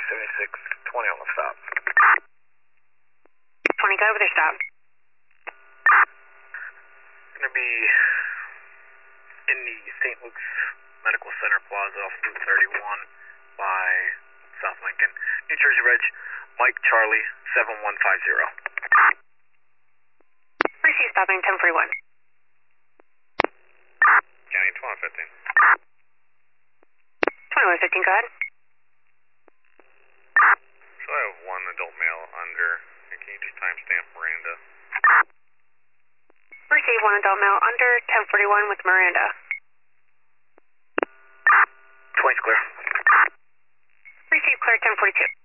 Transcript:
7620 on the stop. 20, go over their stop. Going to be in the St. Luke's Medical Center Plaza off Route 31 by South Lincoln. New Jersey Reg, Mike Charlie 7150. Receive stopping 1041. County 2115. 2115, go ahead. So I have one adult male under, and can you just timestamp Miranda? Receive one adult male under 1041 with Miranda. 20's clear. Receive clear 1042.